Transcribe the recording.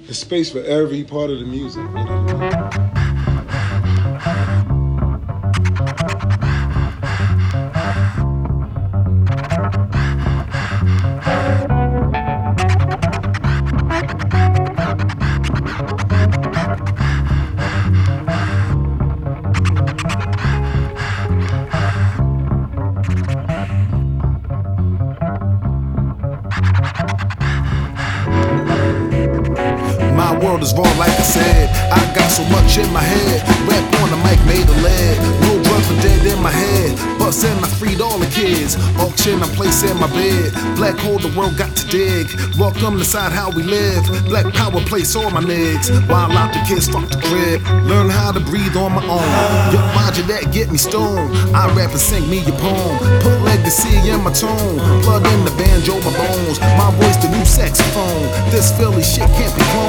There's space for every part of the music. You know what I mean? My world is raw like I said. I got so much in my head. Rap on the mic made of lead. No drugs are dead in my head. Bustin', I freed all the kids. Auction, I place in my bed. Black hole the world got to dig. Welcome decide how we live. Black power place all my niggas. While out the kids fuck the crib. Learn how to breathe on my own. Young Roger that get me stoned. I rap and sing me a poem. Put legacy in my tone. Plug in the banjo, my bones. My voice the new saxophone. This Philly shit can't be cloned.